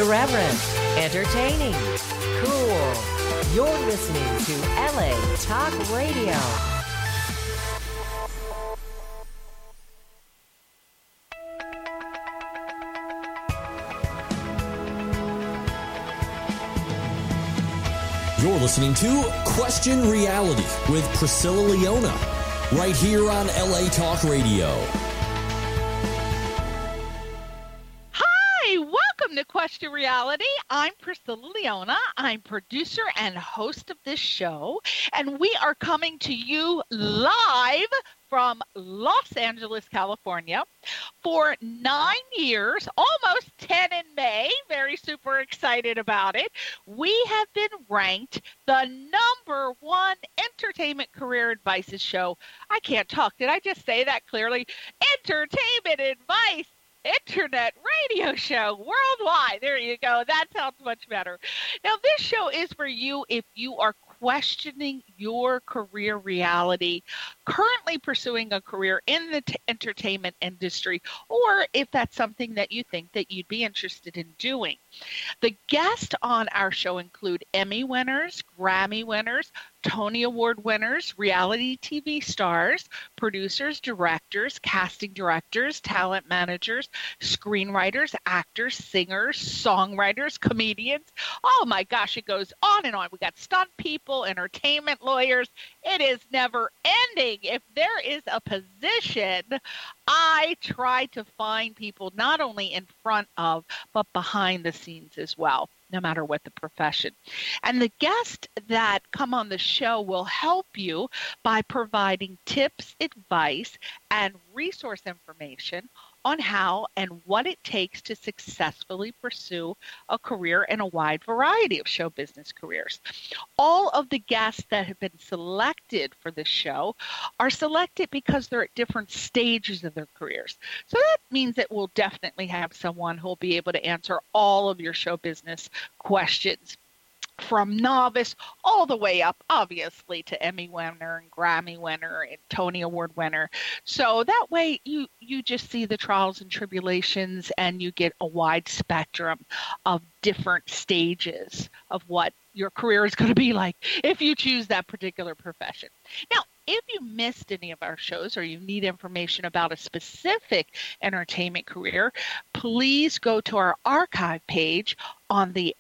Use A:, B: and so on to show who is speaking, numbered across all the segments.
A: Irreverent, entertaining, cool. You're listening to LA Talk Radio.
B: You're listening to Question Reality with Priscilla Leona, right here on LA Talk Radio.
C: Hi, welcome to Question Reality. I'm Priscilla Leona. I'm producer and host of this show, and we are coming to you live from Los Angeles, California, for 9 years, almost 10 in May. Very super excited about it. We have been ranked the #1 entertainment career advice show. I can't talk. Did I just say that clearly? Entertainment advice internet radio show worldwide. There you go. That sounds much better. Now, this show is for you if you are questioning your career reality, currently pursuing a career in the entertainment industry, or if that's something that you think that you'd be interested in doing. The guests on our show include Emmy winners, Grammy winners, Tony Award winners, reality TV stars, producers, directors, casting directors, talent managers, screenwriters, actors, singers, songwriters, comedians. Oh my gosh, it goes on and on. We got stunt people, entertainment lawyers. It is never ending. If there is a position, I try to find people not only in front of, but behind the scenes as well, no matter what the profession. And the guests that come on the show will help you by providing tips, advice, and resource information on how and what it takes to successfully pursue a career in a wide variety of show business careers. All of the guests that have been selected for this show are selected because they're at different stages of their careers. So that means that we'll definitely have someone who will be able to answer all of your show business questions, from novice all the way up, obviously, to Emmy winner and Grammy winner and Tony Award winner. So that way you just see the trials and tribulations, and you get a wide spectrum of different stages of what your career is going to be like if you choose that particular profession. Now, if you missed any of our shows or you need information about a specific entertainment career, please go to our archive page on the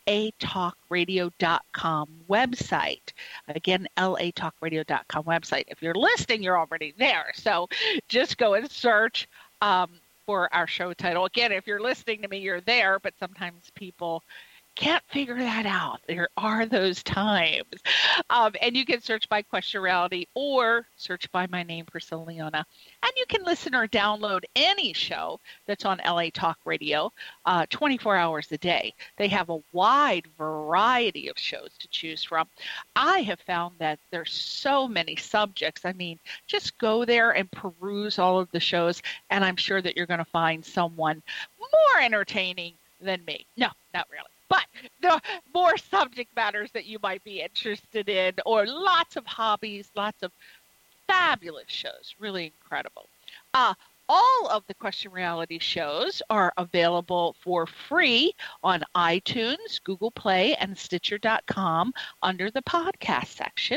C: latalkradio.com website. Again, latalkradio.com website. If you're listening, you're already there. So just go and search for our show title. Again, if you're listening to me, you're there, but sometimes people can't figure that out. There are those times. And you can search by Question Reality or search by my name, Priscilla Leona. And you can listen or download any show that's on LA Talk Radio 24 hours a day. They have a wide variety of shows to choose from. I have found that there's so many subjects. I mean, just go there and peruse all of the shows, and I'm sure that you're going to find someone more entertaining than me. No, not really. But the more subject matters that you might be interested in, or lots of hobbies, lots of fabulous shows, really incredible. All of the Question Reality shows are available for free on iTunes, Google Play, and Stitcher.com under the podcast section.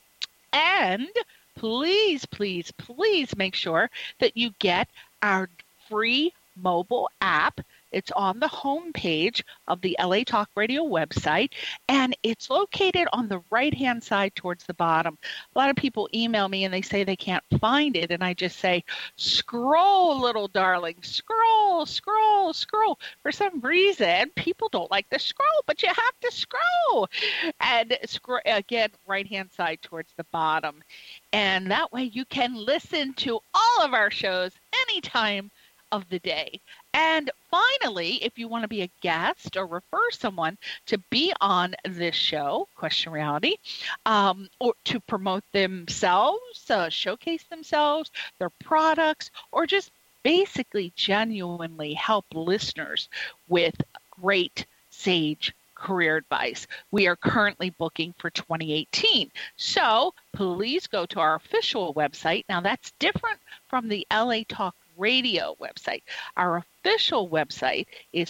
C: And please, please, please make sure that you get our free mobile app. It's on the home page of the LA Talk Radio website, and it's located on the right-hand side towards the bottom. A lot of people email me, and they say they can't find it, and I just say, scroll, little darling, scroll, scroll, scroll. For some reason, people don't like to scroll, but you have to scroll. And again, right-hand side towards the bottom. And that way you can listen to all of our shows anytime of the day. And finally, if you want to be a guest or refer someone to be on this show, Question Reality, or to promote themselves, showcase themselves, their products, or just basically genuinely help listeners with great sage career advice, we are currently booking for 2018. So please go to our official website. Now, that's different from the LA Talk Radio website. Our official website is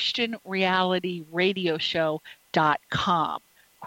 C: questionrealityradioshow.com.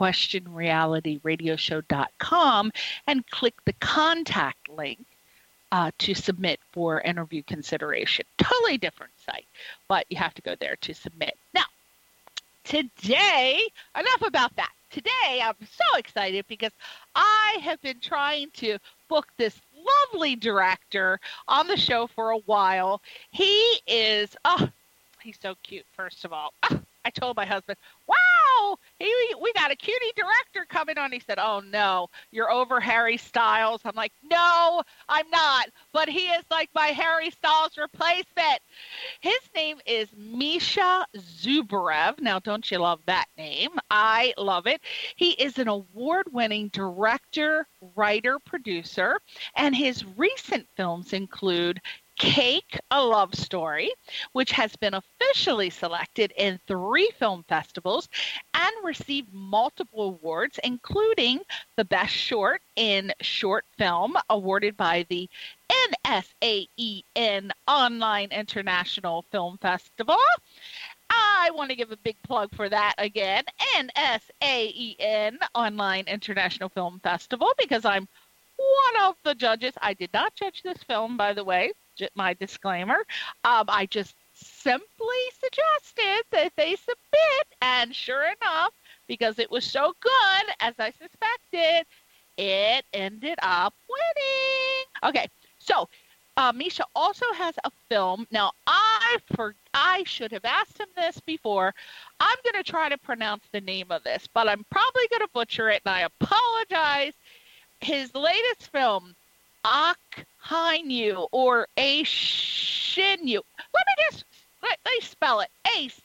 C: questionrealityradioshow.com, and click the contact link to submit for interview consideration. Totally different site, but you have to go there to submit. Now, today, enough about that. Today, I'm so excited because I have been trying to book this lovely director on the show for a while. He is, he's so cute, first of all. I told my husband, wow, we got a cutie director coming on. He said, oh, no, you're over Harry Styles. I'm like, no, I'm not. But he is like my Harry Styles replacement. His name is Misha Zubarev. Now, don't you love that name? I love it. He is an award-winning director, writer, producer, and his recent films include Cake, a Love Story, which has been officially selected in 3 film festivals and received multiple awards, including the Best Short in Short Film, awarded by the NSAEN Online International Film Festival. I want to give a big plug for that again, NSAEN Online International Film Festival, because I'm one of the judges. I did not judge this film, by the way. My disclaimer. I just simply suggested that they submit, and sure enough, because it was so good, as I suspected, it ended up winning. Okay, so Misha also has a film. Now, I should have asked him this before. I'm going to try to pronounce the name of this, but I'm probably going to butcher it, and I apologize. His latest film, Achinu, or Achinu. Let me spell it.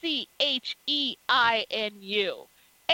C: Achenu.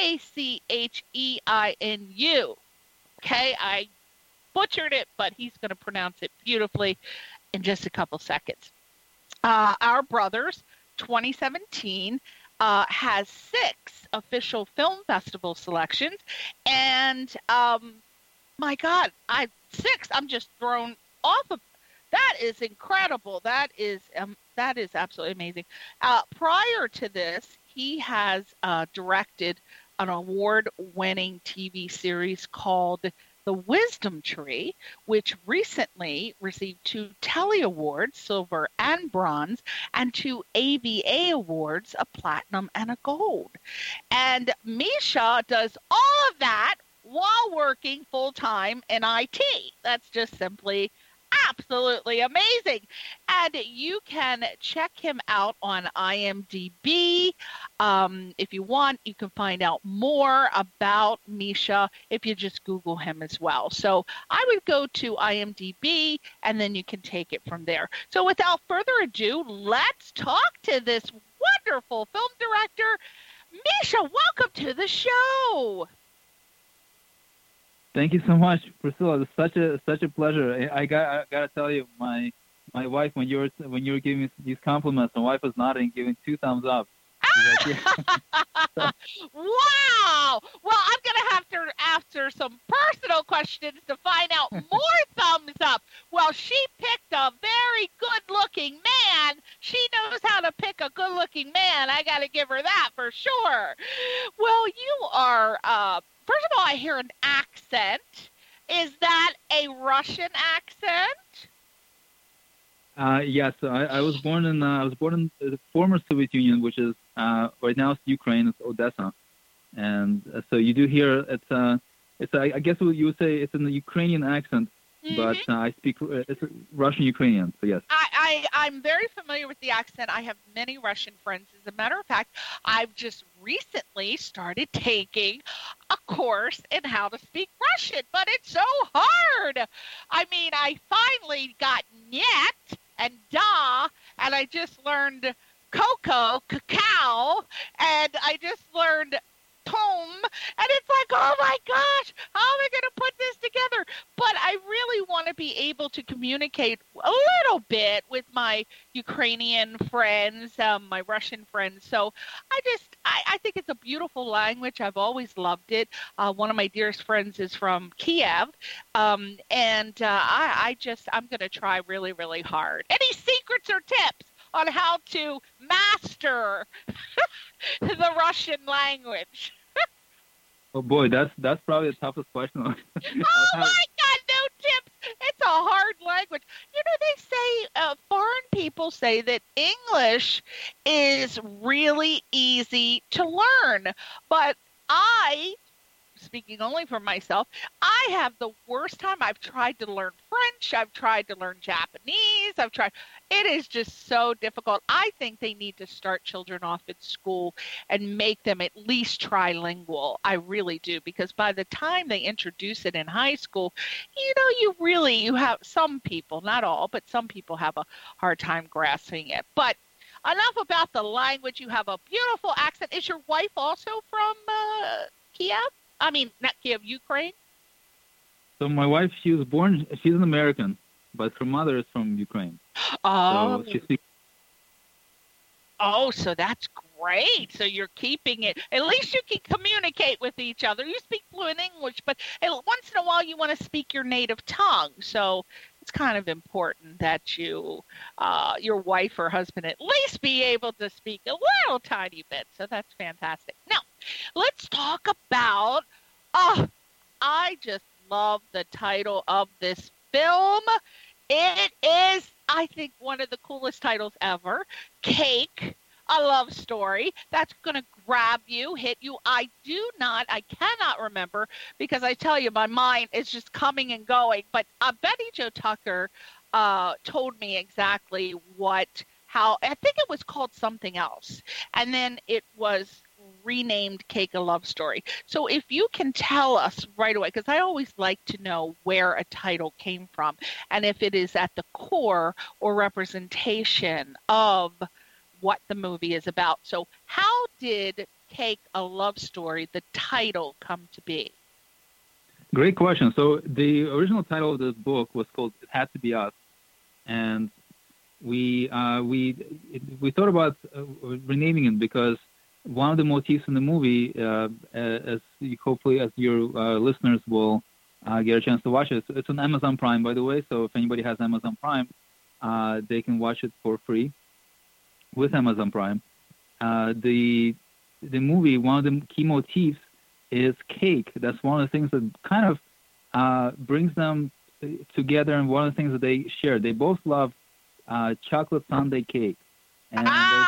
C: Achenu. Okay, I butchered it, but he's going to pronounce it beautifully in just a couple seconds. Our Brothers 2017 has 6 official film festival selections, and my God, 6. I'm just thrown off of. That is incredible. That is absolutely amazing. Prior to this, he has directed an award-winning TV series called The Wisdom Tree, which recently received 2 Telly Awards, silver and bronze, and 2 AVA Awards, a platinum and a gold. And Misha does all of that while working full-time in IT. That's just simply absolutely amazing. And you can check him out on IMDb. If you want, you can find out more about Misha if you just Google him as well. So I would go to IMDb, and then you can take it from there. So without further ado, let's talk to this wonderful film director. Misha, welcome to the show.
D: Thank you so much, Priscilla. It's such a pleasure. I gotta tell you, my wife, when you were giving me these compliments, my wife was nodding, giving 2 thumbs up. Like, yeah.
C: Wow! Well, I'm gonna have to answer some personal questions to find out more thumbs up. Well, she picked a very good-looking man. She knows how to pick a good-looking man. I gotta give her that for sure. Well, you are. First of all, I hear an accent. Is that a Russian accent?
D: Yes, I was born in the former Soviet Union, which is right now it's Ukraine, it's Odessa, and so you do hear it's I guess what you would say it's in the Ukrainian accent, but I speak it's Russian Ukrainian. So yes,
C: I'm very familiar with the accent. I have many Russian friends. As a matter of fact, I've just recently started taking a course in how to speak Russian, but it's so hard. I mean, I finally got net and da, and I just learned cocoa, cacao, and I just learned tom, and it's like, oh my gosh, how am I going to put this together? But I really want to be able to communicate a little bit with my Ukrainian friends, my Russian friends. So I think it's a beautiful language. I've always loved it. One of my dearest friends is from Kiev. I'm going to try really, really hard. Any secrets or tips on how to master the Russian language?
D: Oh boy, that's probably the toughest question.
C: Oh my God, no tips. It's a hard language. You know, they say, foreign people say that English is really easy to learn. But speaking only for myself, I have the worst time. I've tried to learn French. I've tried to learn Japanese. It is just so difficult. I think they need to start children off at school and make them at least trilingual. I really do, because by the time they introduce it in high school, you have some people, not all, but some people have a hard time grasping it. But enough about the language. You have a beautiful accent. Is your wife also from Kiev? I mean, not Kiev, Ukraine?
D: So my wife, she's an American, but her mother is from Ukraine.
C: Oh.
D: So she speaks.
C: Oh, so that's great. So you're keeping it. At least you can communicate with each other. You speak fluent English, but once in a while you want to speak your native tongue. So it's kind of important that your wife or husband at least be able to speak a little tiny bit. So that's fantastic. Now, let's talk about, I just love the title of this film. It is, I think, one of the coolest titles ever. Cake, a love story. That's going to grab you, hit you. I cannot remember, because I tell you, my mind is just coming and going. But Betty Jo Tucker told me exactly how, I think it was called something else. And then it was renamed Cake, a Love Story. So if you can tell us right away, because I always like to know where a title came from and if it is at the core or representation of what the movie is about. So how did Cake, a Love Story, the title, come to be?
D: Great question. So the original title of this book was called It Had to Be Us. And we thought about renaming it because one of the motifs in the movie, as your listeners will get a chance to watch it, it's on Amazon Prime, by the way. So if anybody has Amazon Prime, they can watch it for free with Amazon Prime. The movie, one of the key motifs is cake. That's one of the things that kind of brings them together, and one of the things that they share. They both love chocolate sundae cake. And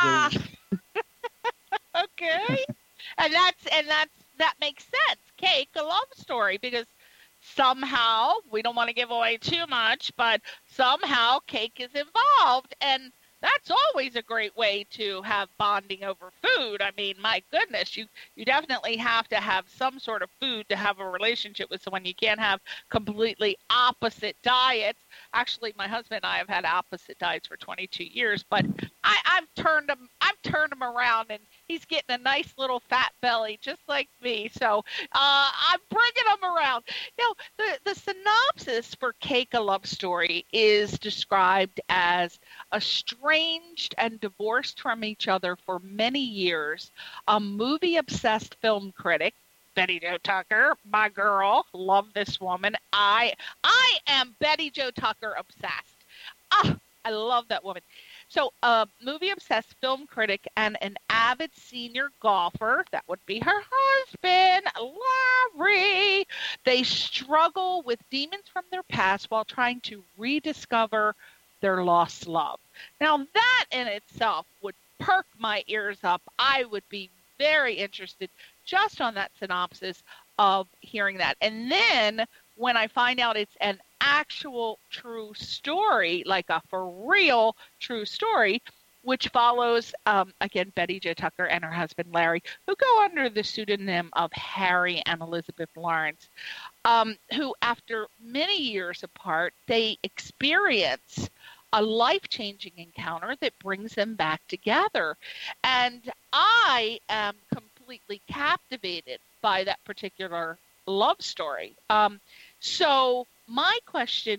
C: okay. and that makes sense. Cake, a love story, because somehow, we don't want to give away too much, but somehow cake is involved, and that's always a great way to have bonding over food. I mean, my goodness, you definitely have to have some sort of food to have a relationship with someone. You can't have completely opposite diets. Actually, my husband and I have had opposite diets for 22 years, but I've turned him around, and he's getting a nice little fat belly just like me. So I'm bringing him around. Now, the synopsis for Cake, a Love Story is described as estranged and divorced from each other for many years, a movie-obsessed film critic, Betty Jo Tucker, my girl, love this woman. I am Betty Jo Tucker obsessed. I love that woman. So a movie-obsessed film critic and an avid senior golfer, that would be her husband, Larry, they struggle with demons from their past while trying to rediscover their lost love. Now, that in itself would perk my ears up. I would be very interested just on that synopsis of hearing that. And then when I find out it's an actual true story, like a for real true story, which follows, again, Betty Jo Tucker and her husband, Larry, who go under the pseudonym of Harry and Elizabeth Lawrence, who, after many years apart, they experience a life-changing encounter that brings them back together. And I am completely captivated by that particular love story. So my question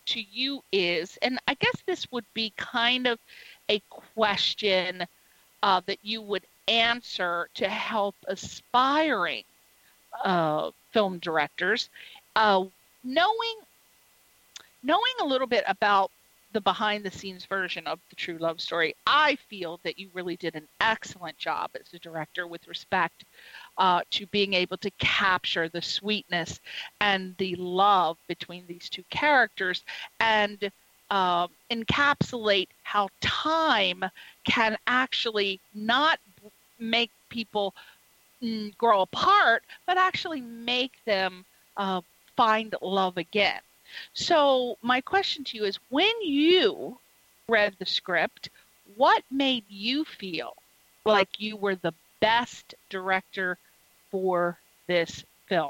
C: to you is, and I guess this would be kind of a question that you would answer to help aspiring film directors, knowing a little bit about the behind-the-scenes version of the True Love Story. I feel that you really did an excellent job as a director with respect to being able to capture the sweetness and the love between these two characters and encapsulate how time can actually not make people grow apart, but actually make them find love again. So my question to you is, when you read the script, what made you feel like you were the best director for this film?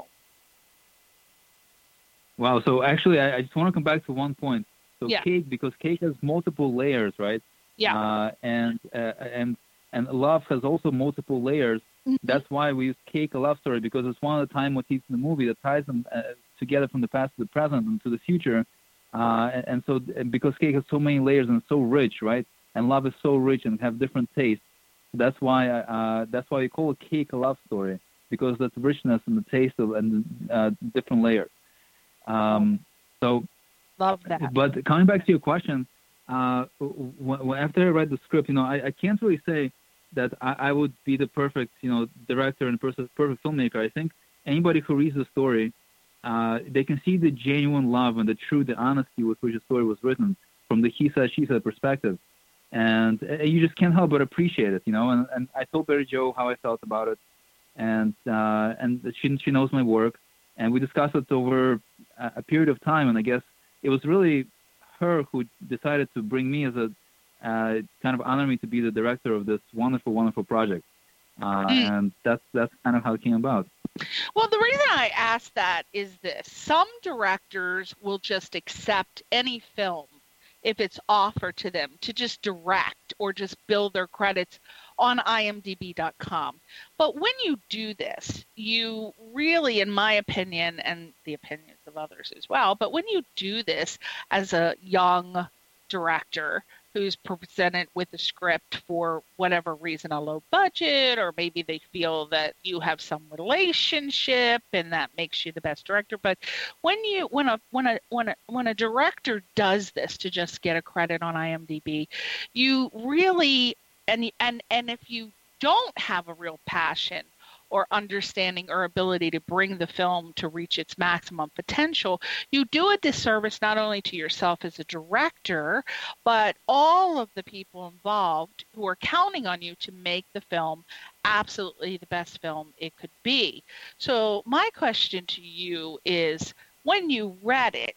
D: Wow. So actually, I just want to come back to one point. So
C: Yeah.
D: Cake, because Cake has multiple layers, right?
C: Yeah.
D: And Love has also multiple layers.
C: Mhm.
D: That's why we use Cake, a love story, because it's one of the time motifs in the movie that ties them together from the past to the present and to the future. And because Cake has so many layers and so rich, right? And Love is so rich and have different tastes. That's why we call it Cake, a love story, because that's richness and the taste of and different layers. So.
C: Love that.
D: But coming back to your question, after I read the script, I can't really say that I would be the perfect, director and perfect filmmaker. I think anybody who reads the story, they can see the genuine love and the honesty with which the story was written from the he said, she said perspective. And you just can't help but appreciate it, And I told Betty Jo how I felt about it. And she knows my work. And we discussed it over a period of time. And I guess it was really her who decided to bring me as a kind of honor me to be the director of this wonderful, wonderful project. And that's kind of how it came about.
C: Well, the reason I ask that is this. Some directors will just accept any film if it's offered to them to just direct or just build their credits on imdb.com. But when you do this, you really, in my opinion, and the opinions of others as well, but when you do this as a young director who's presented with a script for whatever reason, a low budget, or maybe they feel that you have some relationship and that makes you the best director. But when a director does this to just get a credit on IMDb, you really and if you don't have a real passion or understanding or ability to bring the film to reach its maximum potential, you do a disservice not only to yourself as a director, but all of the people involved who are counting on you to make the film absolutely the best film it could be. So my question to you is, when you read it,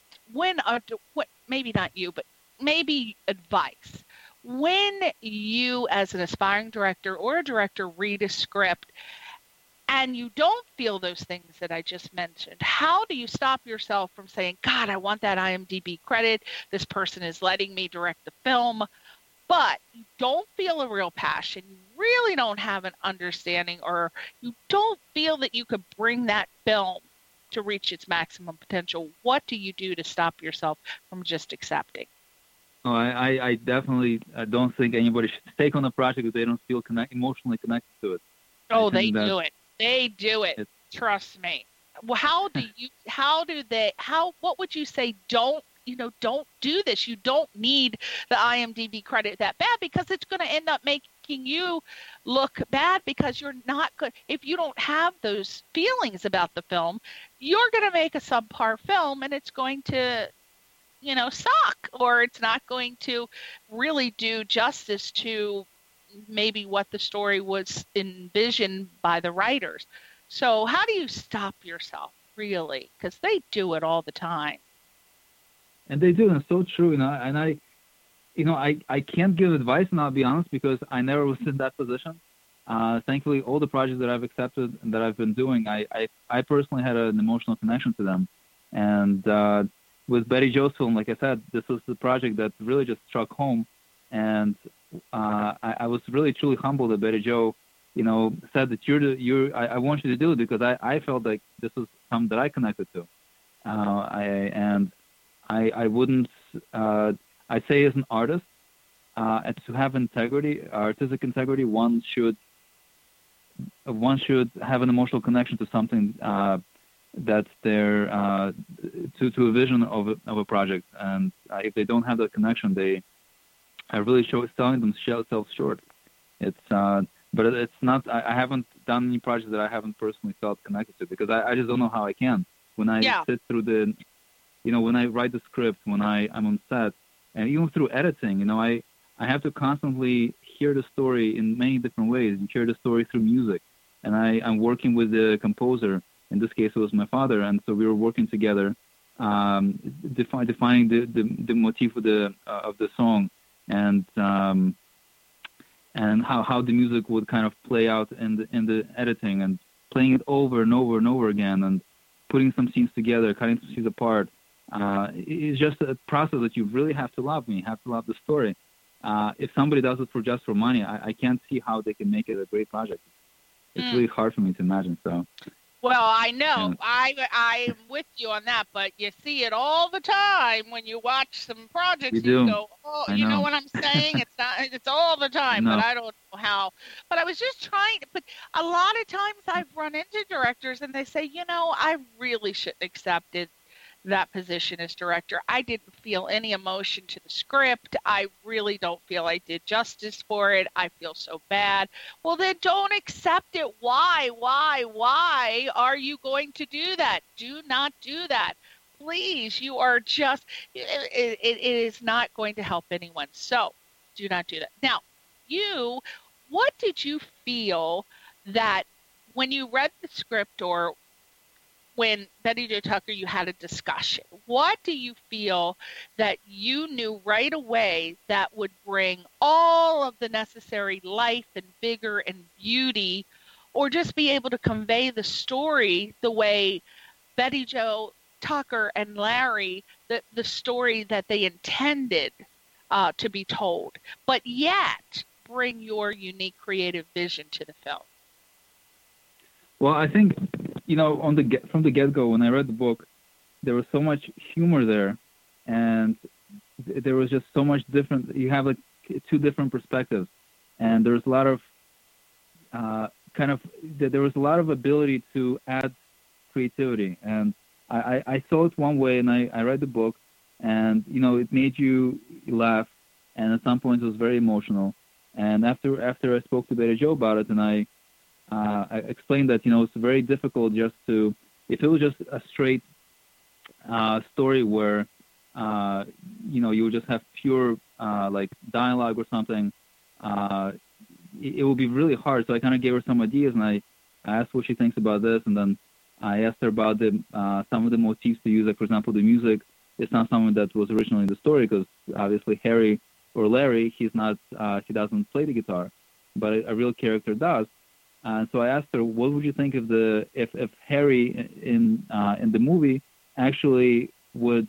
C: maybe not you, but maybe advice, when you as an aspiring director or a director read a script and you don't feel those things that I just mentioned, how do you stop yourself from saying, God, I want that IMDb credit, this person is letting me direct the film, but you don't feel a real passion, you really don't have an understanding, or you don't feel that you could bring that film to reach its maximum potential? What do you do to stop yourself from just accepting?
D: Oh, I definitely don't think anybody should take on a project if they don't feel emotionally connected to it.
C: Oh, they do it. They do it. Trust me. Well, what would you say? Don't do this. You don't need the IMDb credit that bad, because it's going to end up making you look bad, because you're not good. If you don't have those feelings about the film, you're going to make a subpar film, and it's going to suck, or it's not going to really do justice to maybe what the story was envisioned by the writers. So how do you stop yourself, really? Because they do it all the time.
D: And they do, and it's so true. And I can't give advice, and I'll be honest, because I never was in that position. Thankfully, all the projects that I've accepted and that I've been doing, I personally had an emotional connection to them. And with Betty Jo's film, like I said, this was the project that really just struck home. And I was really, truly humbled that Betty Jo, said that I want you to do it, because I felt like this was something that I connected to. And I wouldn't. I'd say as an artist, and to have integrity, artistic integrity, one should have an emotional connection to something that's there, to a vision of a project. And if they don't have that connection, they are really selling themselves short. But it's not. I haven't done any projects that I haven't personally felt connected to, because I just don't know how I can. When I sit through when I write the script, when I'm on set, and even through editing, I have to constantly hear the story in many different ways. You hear the story through music, and I'm working with the composer. In this case, it was my father, and so we were working together, defining the motif of the song, and how the music would kind of play out in the editing, and playing it over and over and over again, and putting some scenes together, cutting some scenes apart. It's just a process that you really have to love. You have to love the story. If somebody does it just for money, I can't see how they can make it a great project. It's really hard for me to imagine. So.
C: Well, I know. I'm with you on that, but you see it all the time when you watch some projects. You go, oh, you know what I'm saying? It's all the time, but I don't know how. But I was just trying to. But a lot of times I've run into directors and they say, I really shouldn't accept that position as director. I didn't feel any emotion to the script. I really don't feel I did justice for it. I feel so bad. Well, then don't accept it. Why are you going to do that? Do not do that. Please, you are just, it is not going to help anyone. So do not do that. Now, what did you feel that when you read the script, or when Betty Jo Tucker, you had a discussion, what do you feel that you knew right away that would bring all of the necessary life and vigor and beauty, or just be able to convey the story the way Betty Jo Tucker and Larry, the story that they intended to be told, but yet bring your unique creative vision to the film?
D: Well, I think, from the get-go, when I read the book, there was so much humor there, and there was just so much different. You have two different perspectives, and there's a lot of there was a lot of ability to add creativity. And I saw it one way, and I read the book, and it made you laugh, and at some point it was very emotional. And after I spoke to Betty Jo about it, and I explained that it's very difficult just to, if it was just a straight story where you would just have pure dialogue or something, it would be really hard. So I kind of gave her some ideas, and I asked what she thinks about this, and then I asked her about some of the motifs to use. Like, for example, the music is not something that was originally in the story, because obviously Harry or Larry, he doesn't play the guitar, but a real character does. So I asked her, what would you think if Harry in the movie actually would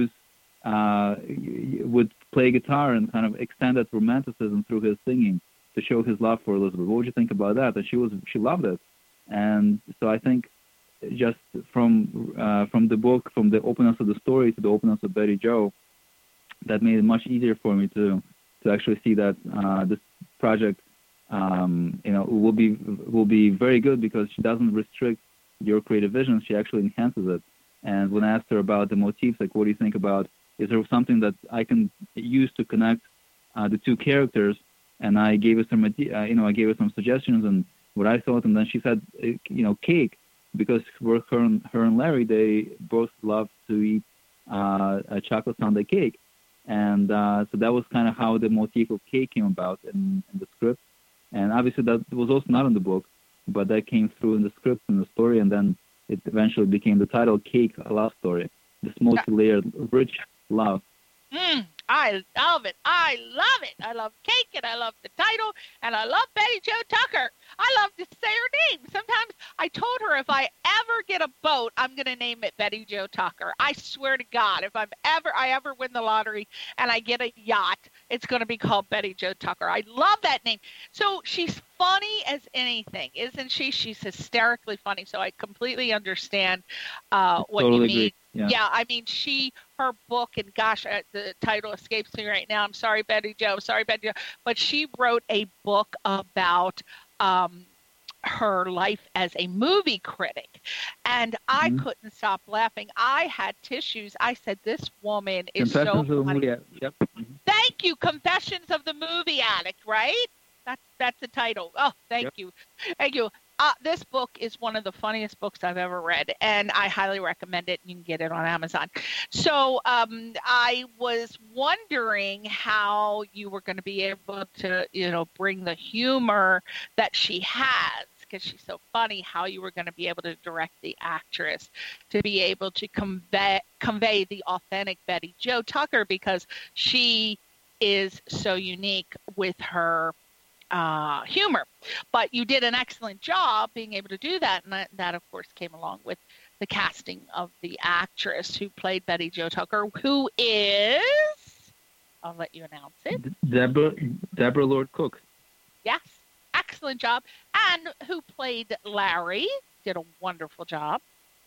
D: play guitar and kind of extend that romanticism through his singing to show his love for Elizabeth? What would you think about that? And she loved it. And so I think just from the book, from the openness of the story to the openness of Betty Jo, that made it much easier for me to actually see that this project will be very good, because she doesn't restrict your creative vision. She actually enhances it. And when I asked her about the motifs, like, what do you think about, is there something that I can use to connect the two characters? And I gave her some, I gave her some suggestions and what I thought. And then she said, cake, because her and Larry, they both love to eat a chocolate sundae cake. And so that was kind of how the motif of cake came about in the script. And obviously that was also not in the book, but that came through in the script and the story, and then it eventually became the title, Cake, a Love Story. This multi-layered, rich love.
C: I love it. I love it. I love cake, and I love the title, and I love Betty Jo Tucker. I love to say her name. Sometimes I told her if I ever get a boat, I'm going to name it Betty Jo Tucker. I swear to God, if I ever win the lottery and I get a yacht, it's going to be called Betty Jo Tucker. I love that name. So she's funny as anything, isn't she? She's hysterically funny. So I completely understand what
D: totally
C: you mean.
D: Agree. Yeah,
C: I mean, her book, and gosh, the title escapes me right now. I'm sorry, Betty Jo. But she wrote a book about her life as a movie critic, and I couldn't stop laughing. I had tissues. I said, "This woman is so funny."
D: Yep.
C: Thank you, Confessions of the Movie Addict. Right? That's the title. Oh, thank you. This book is one of the funniest books I've ever read, and I highly recommend it. You can get it on Amazon. So I was wondering how you were going to be able to, bring the humor that she has, because she's so funny, how you were going to be able to direct the actress to be able to convey the authentic Betty Jo Tucker, because she is so unique with her humor. But you did an excellent job being able to do that, and that of course came along with the casting of the actress who played Betty Jo Tucker, who is, I'll let you announce it,
D: Deborah Lord Cook.
C: Yes, excellent job. And who played Larry, did a wonderful job.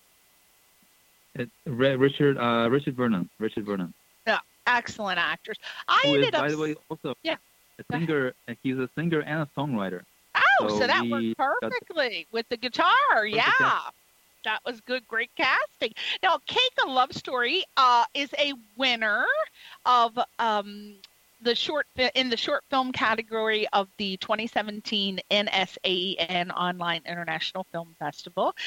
D: Richard Vernon.
C: Yeah, excellent actors.
D: By the way, also
C: yeah.
D: a singer. He's a singer and a songwriter.
C: Oh, so that worked perfectly with the guitar. Yeah, that was good, great casting. Now, Cake: A Love Story is a winner of the short film category of the 2017 NSAEN Online International Film Festival.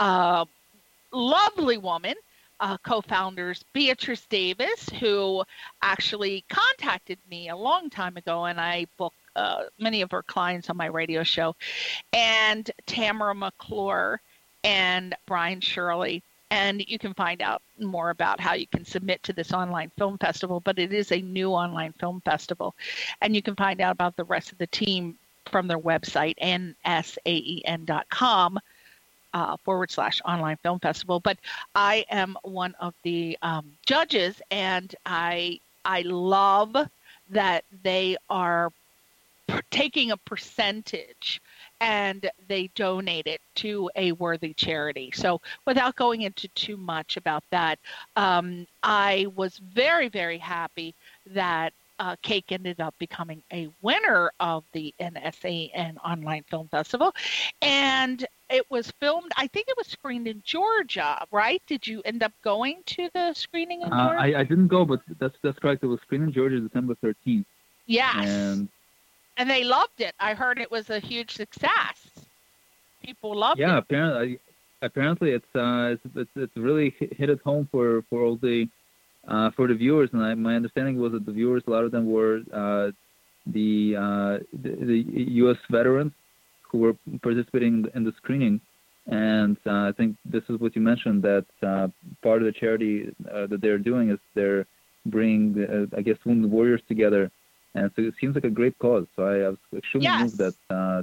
C: Lovely woman. Co-founders Beatrice Davis, who actually contacted me a long time ago, and I booked many of her clients on my radio show, and Tamara McClure and Brian Shirley. And you can find out more about how you can submit to this online film festival, but it is a new online film festival. And you can find out about the rest of the team from their website, nsaen.com. /online film festival. But I am one of the judges, and I love that they are taking a percentage and they donate it to a worthy charity. So without going into too much about that, I was very, very happy that Cake ended up becoming a winner of the NSAEN Online Film Festival. And it was filmed, I think it was screened in Georgia, right? Did you end up going to the screening in Georgia?
D: I didn't go, but that's correct. It was screened in Georgia December 13th.
C: Yes. And they loved it. I heard it was a huge success. People loved it.
D: Yeah, apparently it's really hit it home for all the for the viewers, and my understanding was that the viewers, a lot of them were the U.S. veterans who were participating in the screening, and I think this is what you mentioned, that part of the charity that they're doing is they're bringing, I guess, wounded warriors together, and so it seems like a great cause. So I was extremely moved that.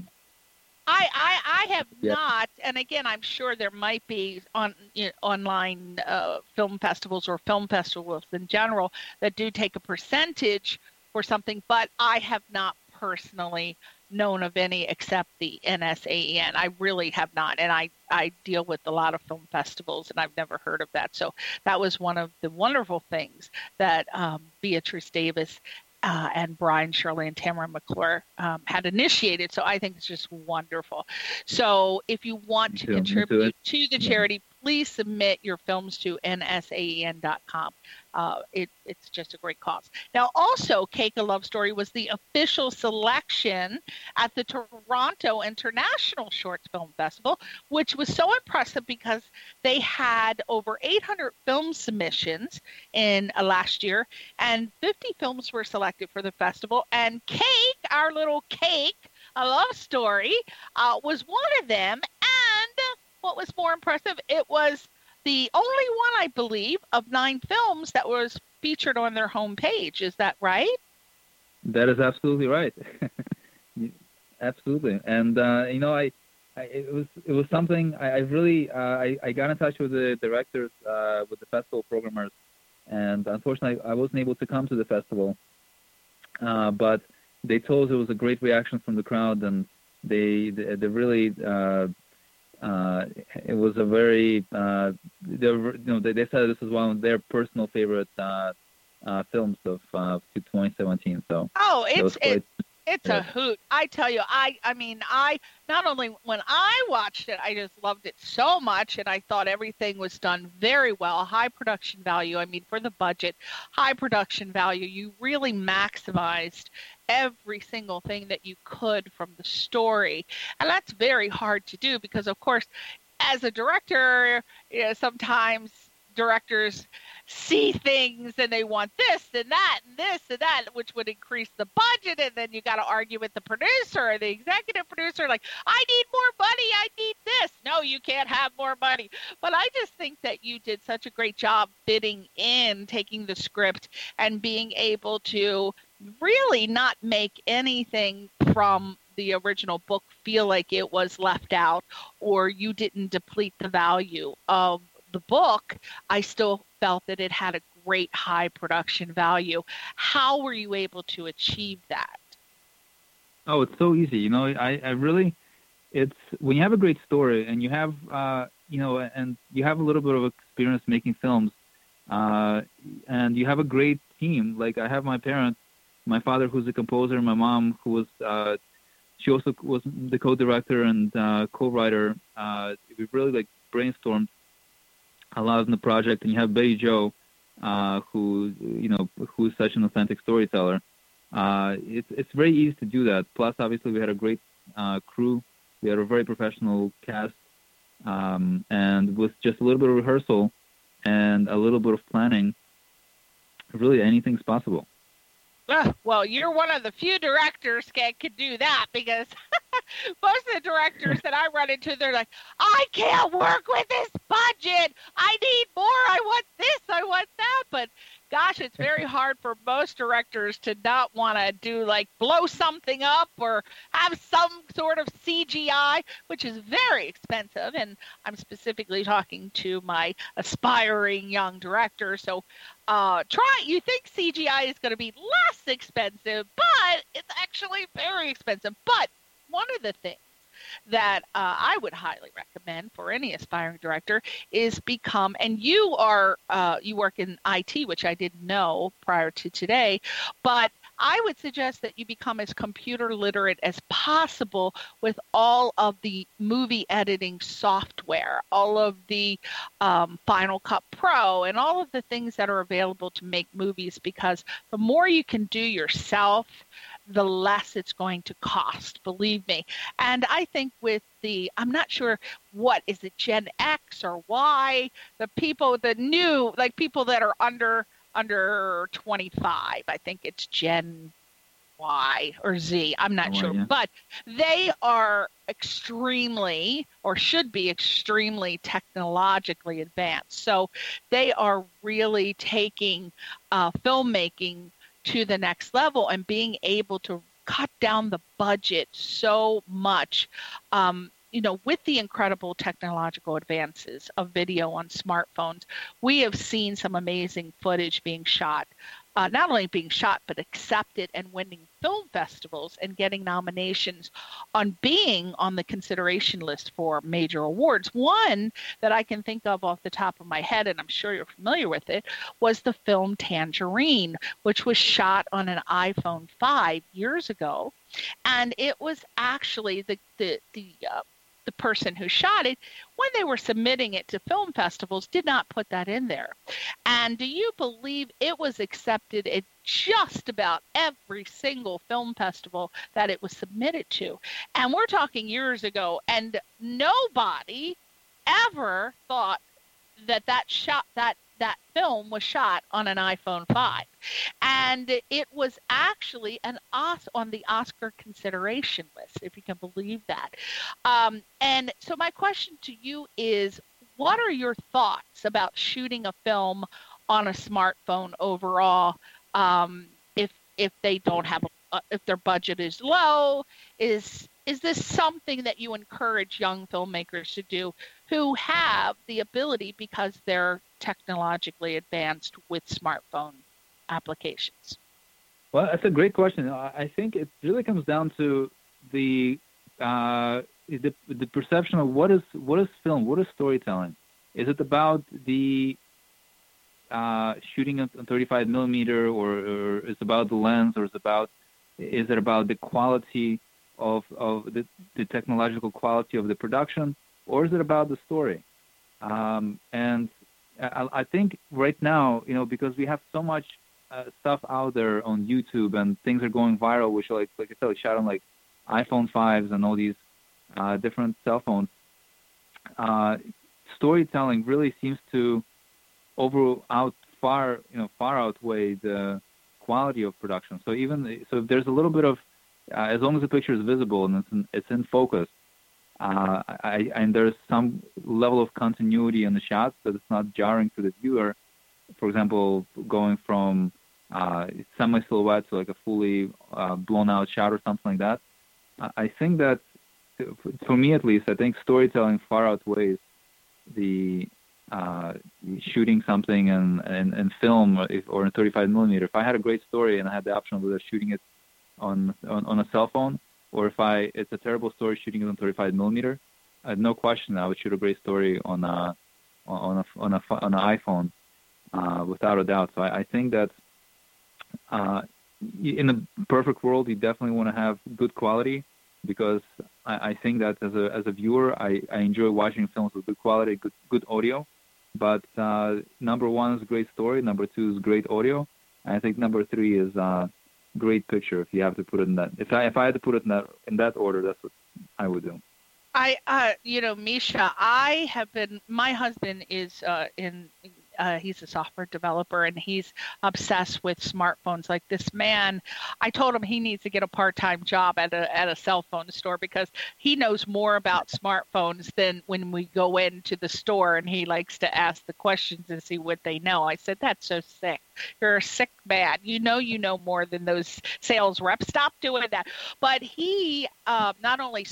C: I have not, and again, I'm sure there might be online film festivals or film festivals in general that do take a percentage for something, but I have not personally known of any except the NSAEN. I really have not, and I deal with a lot of film festivals, and I've never heard of that. So that was one of the wonderful things that Beatrice Davis and Brian Shirley and Tamara McClure had initiated. So I think it's just wonderful. So if you want to contribute to the charity, please submit your films to nsaen.com. It's just a great cause. Now, also, Cake: A Love Story was the official selection at the Toronto International Shorts Film Festival, which was so impressive because they had over 800 film submissions in last year, and 50 films were selected for the festival. And Cake, our little Cake: A Love Story, was one of them. And what was more impressive, it was the only one, I believe, of 9 films that was featured on their homepage. Is that right?
D: That is absolutely right. Absolutely. And it was something I really I got in touch with the directors, with the festival programmers, and unfortunately I wasn't able to come to the festival. But they told us it was a great reaction from the crowd, and they really it was a very they said this was one of their personal favorite films of 2017. So
C: it's a hoot. I tell you, I mean, not only when I watched it, I just loved it so much, and I thought everything was done very well. High production value. I mean, for the budget, high production value. You really maximized every single thing that you could from the story, and that's very hard to do because, of course, as a director, sometimes directors see things and they want this and that and this and that, which would increase the budget, and then you got to argue with the producer or the executive producer, like, I need more money, I need this. No, you can't have more money. But I just think that you did such a great job fitting in, taking the script and being able to really not make anything from the original book feel like it was left out, or you didn't deplete the value of the book. I still felt that it had a great high production value. How were you able to achieve that?
D: Oh, it's so easy. I really, it's when you have a great story and you have, and you have a little bit of experience making films, and you have a great team. Like I have my parents, my father, who's a composer, and my mom, who was, she also was the co-director and co-writer. We really brainstormed a lot in the project, and you have Betty Jo, who's such an authentic storyteller. It's very easy to do that. Plus, obviously, we had a great crew. We had a very professional cast, and with just a little bit of rehearsal and a little bit of planning, really anything's possible.
C: Well, you're one of the few directors that could do that, because most of the directors that I run into, they're like, I can't work with this budget. I need more. I want this. I want that. But gosh, it's very hard for most directors to not want to do blow something up or have some sort of CGI, which is very expensive. And I'm specifically talking to my aspiring young director. So you think CGI is going to be less expensive, but it's actually very expensive. But one of the things that I would highly recommend for any aspiring director is and you work in IT, which I didn't know prior to today, but I would suggest that you become as computer literate as possible with all of the movie editing software, all of the Final Cut Pro, and all of the things that are available to make movies, because the more you can do yourself, the less it's going to cost, believe me. And I think with I'm not sure what, is it Gen X or Y, the people that are under 25, I think it's Gen Y or Z, I'm not sure. Yeah. But they are extremely, or should be extremely, technologically advanced. So they are really taking filmmaking to the next level and being able to cut down the budget so much, with the incredible technological advances of video on smartphones. We have seen some amazing footage being shot, not only being shot, but accepted and winning film festivals and getting nominations on being on the consideration list for major awards. One that I can think of off the top of my head, and I'm sure you're familiar with it, was the film Tangerine, which was shot on an iPhone 5 years ago. And it was actually the person who shot it, when they were submitting it to film festivals, did not put that in there. And do you believe it was accepted at just about every single film festival that it was submitted to? And we're talking years ago, and nobody ever thought that film was shot on an iPhone 5. And it was actually on the Oscar consideration list, if you can believe that. And so my question to you is, what are your thoughts about shooting a film on a smartphone overall, if they don't have if their budget is low? Is this something that you encourage young filmmakers to do who have the ability because they're technologically advanced with smartphone applications?
D: Well, that's a great question. I think it really comes down to the the perception of what is film, what is storytelling. Is it about the shooting on 35 millimeter, or is it about the lens, or is it about the quality of the technological quality of the production, or is it about the story? And I think right now, because we have so much stuff out there on YouTube and things are going viral, which are like I said, like shot on like iPhone 5s and all these different cell phones. Storytelling really seems to far outweigh the quality of production. So if there's a little bit of, as long as the picture is visible and it's in focus, and there's some level of continuity in the shots that it's not jarring to the viewer. For example, going from semi-silhouette to like a fully blown out shot or something like that. I think that, for me at least, I think storytelling far outweighs the shooting something in film or in 35 millimeter. If I had a great story and I had the option of whether shooting it on a cell phone, or if it's a terrible story shooting it on 35 millimeter, no question I would shoot a great story on an iPhone, without a doubt. So I think that in a perfect world, you definitely want to have good quality, because I think that as a viewer, I enjoy watching films with good quality, good audio. But number one is great story, number two is great audio, and I think number three is great picture. If you have to put it in that, if I had to put it in that order, that's what I would do.
C: Misha, my husband is he's a software developer, and he's obsessed with smartphones. Like this man, I told him he needs to get a part-time job at a cell phone store, because he knows more about smartphones than when we go into the store, and he likes to ask the questions and see what they know. I said, that's so sick. You're a sick man. You know more than those sales reps. Stop doing that. But he not only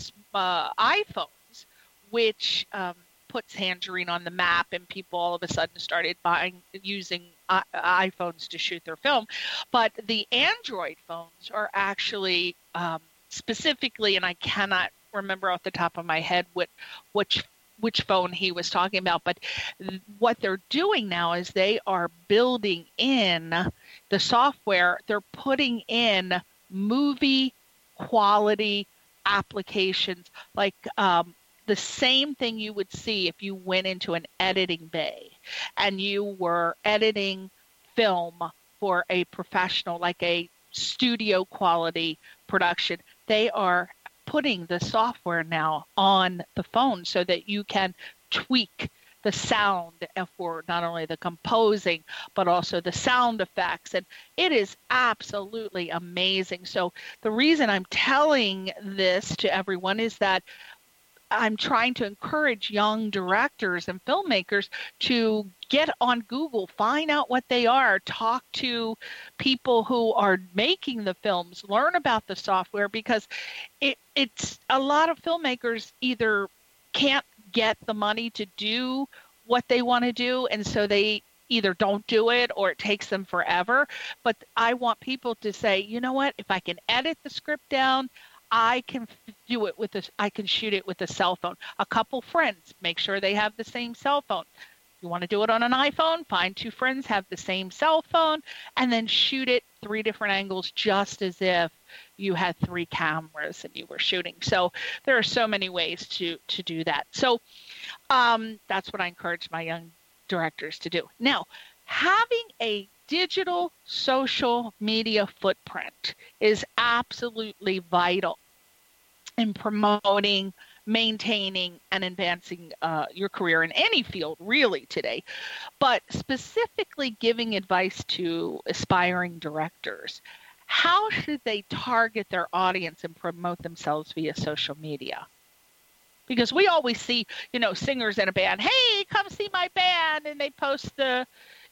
C: iPhones, which puts Tangerine on the map, and people all of a sudden started using iPhones to shoot their film. But the Android phones are actually specifically, and I cannot remember off the top of my head which phone he was talking about, but what they're doing now is they are building in the software. They're putting in movie quality applications, like the same thing you would see if you went into an editing bay and you were editing film for a professional, like a studio quality production. They are putting the software now on the phone so that you can tweak the sound for not only the composing, but also the sound effects. And it is absolutely amazing. So the reason I'm telling this to everyone is that I'm trying to encourage young directors and filmmakers to get on Google, find out what they are, talk to people who are making the films, learn about the software, because it's a lot of filmmakers either can't get the money to do what they want to do, and so they either don't do it or it takes them forever. But I want people to say, you know what, if I can edit the script down, I can do it I can shoot it with a cell phone. A couple friends, make sure they have the same cell phone. If you want to do it on an iPhone, find two friends, have the same cell phone, and then shoot it 3 different angles, just as if you had 3 cameras and you were shooting. So there are so many ways to do that. So that's what I encourage my young directors to do. Now, having a digital social media footprint is absolutely vital in promoting, maintaining, and advancing your career in any field really today, but specifically giving advice to aspiring directors. How should they target their audience and promote themselves via social media? Because we always see, singers in a band, hey, come see my band, and they post the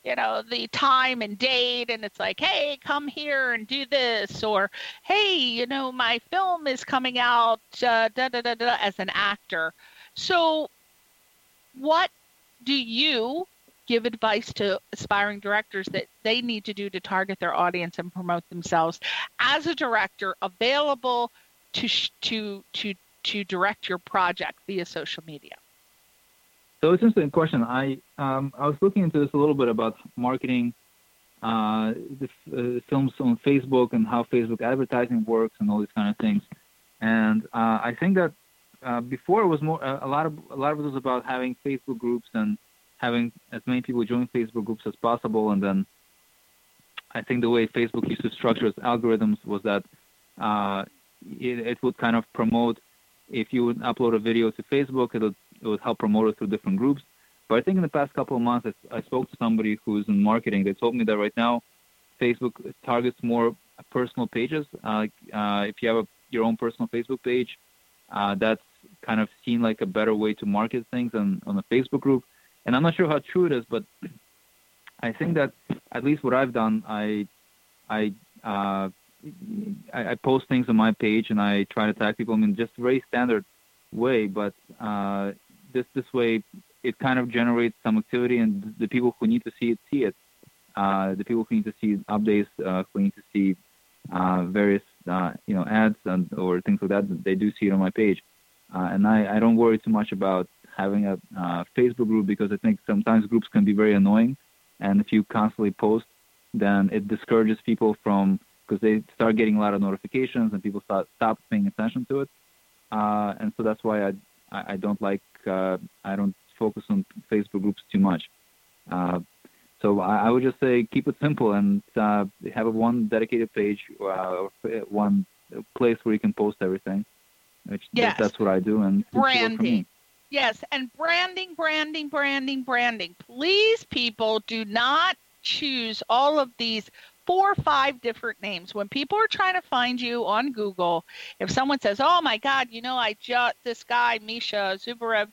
C: time and date, and it's like, hey, come here and do this, or hey, my film is coming out as an actor. So what do you give advice to aspiring directors that they need to do to target their audience and promote themselves as a director, available to to direct your project via social media?
D: So it's an interesting question. I was looking into this a little bit about marketing the films on Facebook and how Facebook advertising works and all these kind of things. And I think that before it was more a lot of it was about having Facebook groups and having as many people join Facebook groups as possible. And then I think the way Facebook used to structure its algorithms was that it would kind of promote, if you would upload a video to Facebook, it would help promote it through different groups. But I think in the past couple of months, I spoke to somebody who's in marketing. They told me that right now, Facebook targets more personal pages. If you have your own personal Facebook page, that's kind of seen like a better way to market things on a Facebook group. And I'm not sure how true it is, but I think that at least what I've done, I post things on my page and I try to tag people. I mean, just a very standard way, but this way it kind of generates some activity, and the people who need to see it. The people who need to see updates, who need to see various ads or things like that, they do see it on my page. And I don't worry too much about having a Facebook group, because I think sometimes groups can be very annoying, and if you constantly post, then it discourages people because they start getting a lot of notifications and people stop paying attention to it. And so that's why I don't focus on Facebook groups too much. So I would just say keep it simple and have one dedicated page, one place where you can post everything. That's what I do. And
C: branding. Yes, and branding. Please, people, do not choose all of these 4 or 5 different names. When people are trying to find you on Google, if someone says, "Oh my God, this guy Misha Zubarev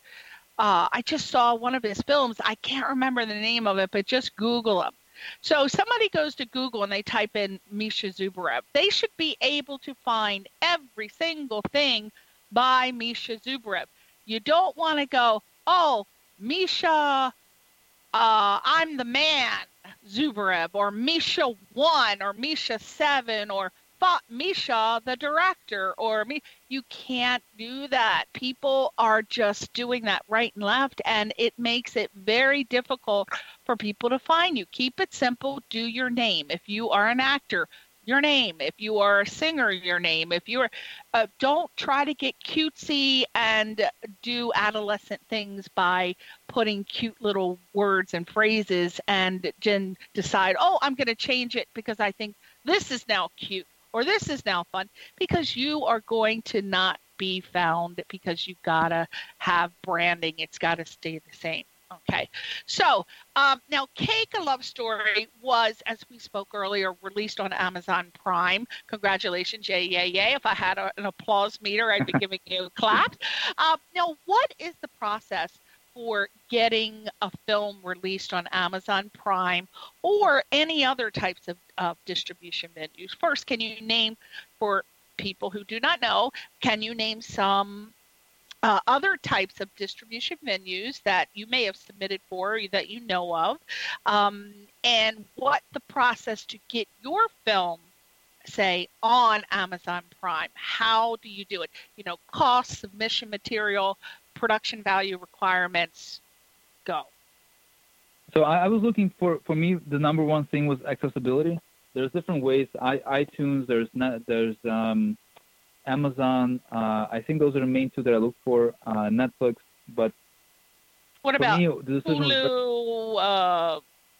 C: I just saw one of his films. I can't remember the name of it, but just Google him." So somebody goes to Google and they type in Misha Zubarev. They should be able to find every single thing by Misha Zubarev. You don't want to go, "Oh, Misha, I'm the man, Zubarev," or Misha 1, or Misha 7, or Misha the director, or me. You can't do that. People are just doing that right and left, and it makes it very difficult for people to find you. Keep it simple. Do your name. If you are an actor, your name. If you are a singer, your name. If you're don't try to get cutesy and do adolescent things by putting cute little words and phrases and then decide, "Oh, I'm going to change it because I think this is now cute," or "this is now fun," because you are going to not be found, because you've got to have branding. It's got to stay the same. Okay. So now Cake, a Love Story was, as we spoke earlier, released on Amazon Prime. Congratulations. Yay, yay, yay. If I had an applause meter, I'd be giving you a clap. Now, what is the process for getting a film released on Amazon Prime or any other types of distribution venues? First, can you name, for people who do not know, can you name some other types of distribution venues that you may have submitted for, that you know of, and what the process to get your film, say, on Amazon Prime? How do you do it? Cost, submission material, production value requirements. Go.
D: So I was looking for me, the number one thing was accessibility. There's different ways. iTunes, there's Amazon. I think those are the main two that I look for. Netflix, but
C: what about
D: me, the
C: Hulu,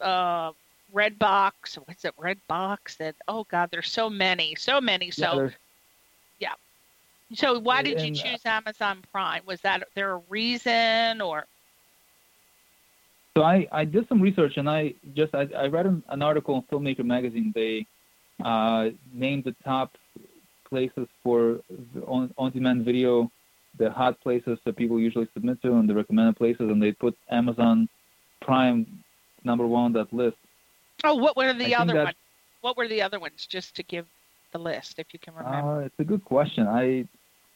C: Redbox? What's it? Redbox? And oh God, there's so many. So yeah. So why did you choose Amazon Prime? Was there a reason, or?
D: So I did some research, and I read an article in Filmmaker Magazine. They named the top places for on-demand video, the hot places that people usually submit to, and the recommended places, and they put Amazon Prime number 1 on that list.
C: Oh, what were the other ones? What were the other ones, just to give the list, if you can remember?
D: It's a good question. I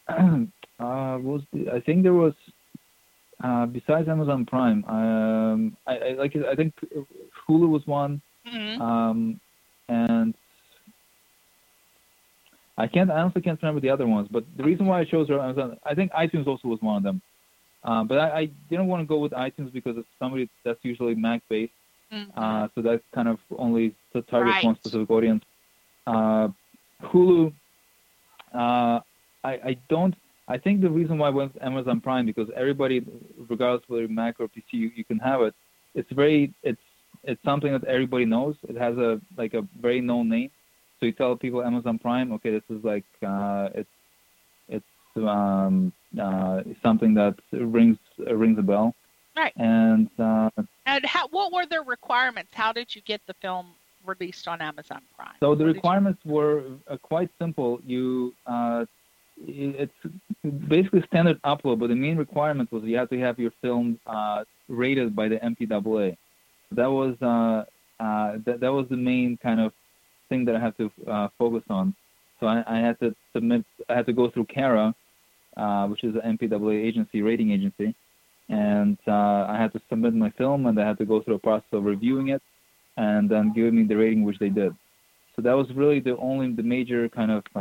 D: think there was, besides Amazon Prime, I think Hulu was one,
C: Mm-hmm.
D: And I honestly can't remember the other ones, but the reason why I chose Amazon, I think iTunes also was one of them. But I didn't want to go with iTunes because it's somebody that's usually Mac-based. So that kind of only targets one specific audience. Hulu, I think the reason why I went with Amazon Prime, because everybody, regardless of whether Mac or PC, you can have it. It's something that everybody knows. It has a very known name. So you tell people Amazon Prime, okay, this is like it's something that rings a bell.
C: Right.
D: And
C: what were the requirements? How did you get the film released on Amazon Prime?
D: So the requirements were quite simple. It's basically standard upload, but the main requirement was you have to have your film rated by the MPAA. That was that was the main kind of thing that I had to focus on. So I had to submit. I had to go through CARA, which is an MPAA rating agency, and I had to submit my film, and I had to go through a process of reviewing it, and then giving me the rating, which they did. So that was really the major kind of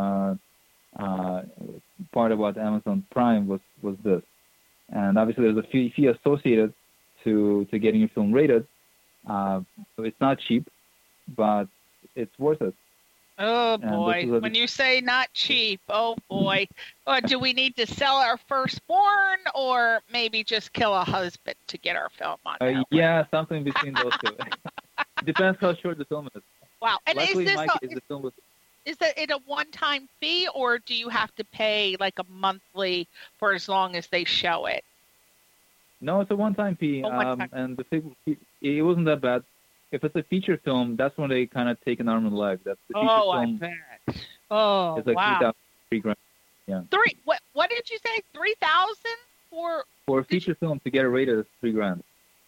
D: part about Amazon Prime was this. And obviously there's a fee associated to getting your film rated. So it's not cheap, but it's worth it.
C: Oh boy, when you say not cheap, oh boy. Do we need to sell our firstborn or maybe just kill a husband to get our film on?
D: Yeah, something between those two. It depends how short the film is.
C: Wow. And
D: luckily,
C: is it a one-time fee, or do you have to pay like a monthly for as long as they show it?
D: No, it's a one-time fee, and the fee, it wasn't that bad. If it's a feature film, that's when they kind of take an arm and a leg. That's the feature film.
C: I bet. Oh,
D: it's like
C: wow.
D: $3,000. Yeah.
C: What did you say? 3,000 for
D: a feature film to get it rated is $3,000.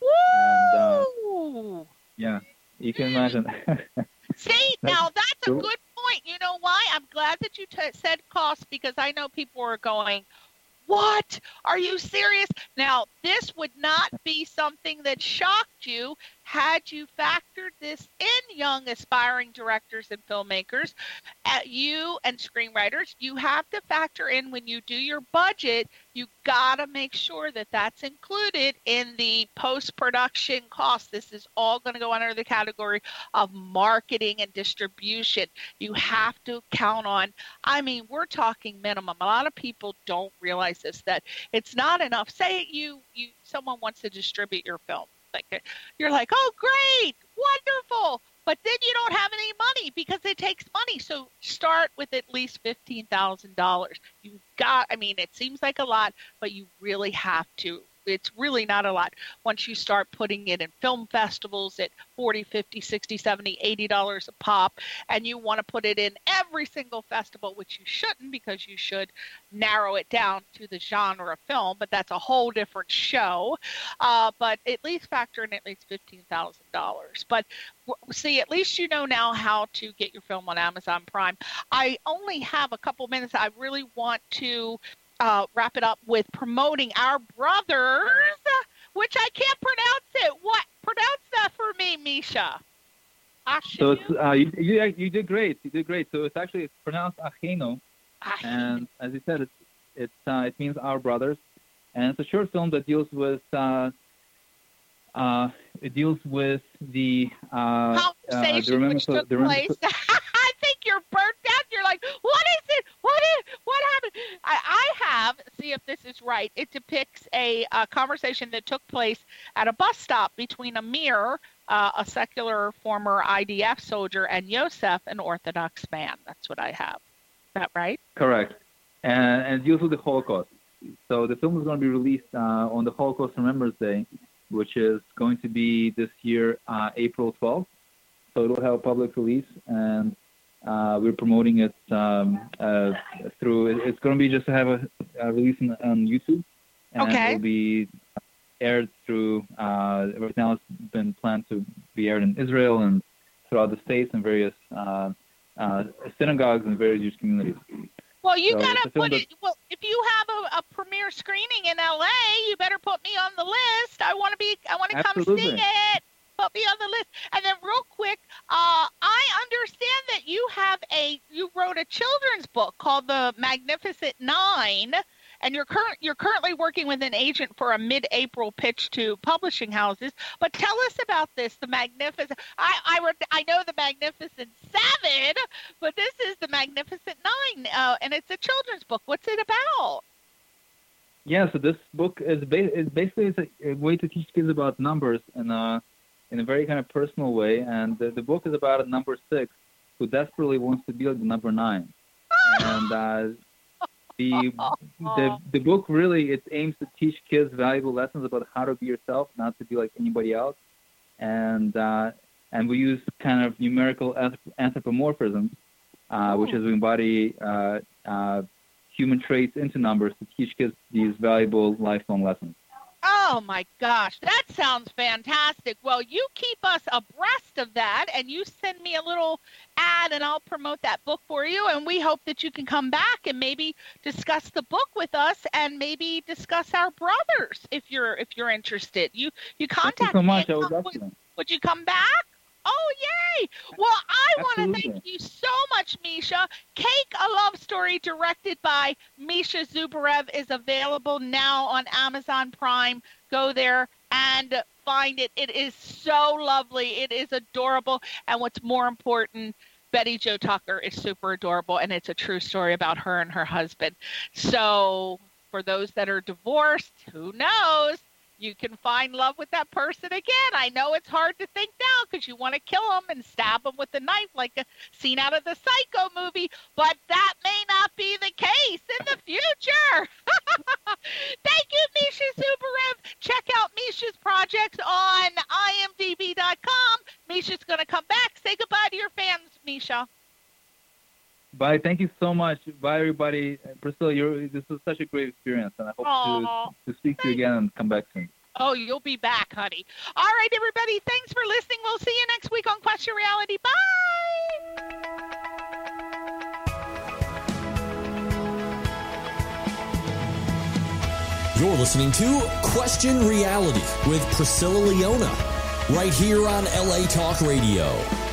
C: Woo!
D: And, yeah, you can imagine.
C: See, now that's a good point. You know why? I'm glad that you said cost, because I know people are going, what? Are you serious? Now, this would not be something that shocked you had you factored this in, young aspiring directors and filmmakers, you and screenwriters. You have to factor in when you do your budget. You got to make sure that that's included in the post-production cost. This is all going to go under the category of marketing and distribution. You have to count on, we're talking minimum. A lot of people don't realize this, that it's not enough. Say someone wants to distribute your film. You're like, oh, great, wonderful. But then you don't have any money because it takes money. So start with at least $15,000. You've got, it seems like a lot, but you really have to. It's really not a lot. Once you start putting it in film festivals at $40, $50, $60, $70, $80 a pop, and you want to put it in every single festival, which you shouldn't, because you should narrow it down to the genre of film, but that's a whole different show. But at least factor in at least $15,000. But see, at least you know now how to get your film on Amazon Prime. I only have a couple minutes. I really want to wrap it up with promoting Our Brothers, which I can't pronounce it. What? Pronounce that for me, Misha.
D: So it's, you did great. You did great. So it's pronounced Acheno. And as you said, it means Our Brothers. And it's a short film that deals with the
C: conversation which took place. I think you're burnt out. You're like, what is it? What happened? I have, see if this is right. It depicts a conversation that took place at a bus stop between Amir, a secular former IDF soldier, and Yosef, an Orthodox man. That's what I have. Is that right?
D: Correct. And it deals with the Holocaust. So the film is going to be released on the Holocaust Remembrance Day, which is going to be this year, April 12th. So it'll have a public release, and we're promoting it through. It's going to be just to have a release on YouTube, and it'll be aired through. Right now, it's been planned to be aired in Israel and throughout the states and various synagogues and various Jewish communities.
C: Well, you gotta put it. Well, if you have a premiere screening in LA, you better put me on the list. I want to come see it. Put me on the list. And then, real quick, I understand that you wrote a children's book called The Magnificent Nine, and you're currently working with an agent for a mid-April pitch to publishing houses. But tell us about this, The Magnificent. I know The Magnificent Seven, but this is The Magnificent Nine, and it's a children's book. What's it about?
D: Yeah, so this book is basically a way to teach kids about numbers in a very kind of personal way. And the book is about a number 6 who desperately wants to be like the number 9. And the book really, it aims to teach kids valuable lessons about how to be yourself, not to be like anybody else. And we use kind of numerical anthropomorphism, which is we embody human traits into numbers to teach kids these valuable lifelong lessons.
C: Oh, my gosh. That sounds fantastic. Well, you keep us abreast of that, and you send me a little ad, and I'll promote that book for you. And we hope that you can come back and maybe discuss the book with us and maybe discuss our brothers if you're interested. You contact
D: Thank you so much.
C: me.
D: I would love to.
C: Would you come back? Oh, yay. Well, I want to
D: Absolutely.
C: thank you so much, Misha. Cake, a Love Story, directed by Misha Zubarev, is available now on Amazon Prime. Go there and find it. It is so lovely. It is adorable. And what's more important, Betty Jo Tucker is super adorable, and it's a true story about her and her husband. So for those that are divorced, who knows? You can find love with that person again. I know it's hard to think now because you want to kill them and stab them with a knife like a scene out of the Psycho movie, but that may not be the case in the future. Thank you, Misha Zubarev. Check out Misha's projects on imdb.com. Misha's going to come back. Say goodbye to your fans, Misha.
D: Bye. Thank you so much. Bye, everybody. Priscilla, this was such a great experience, and I hope to speak to you again and come back soon.
C: Oh, you'll be back, honey. All right, everybody. Thanks for listening. We'll see you next week on Question Reality. Bye.
B: You're listening to Question Reality with Priscilla Leona, right here on LA Talk Radio.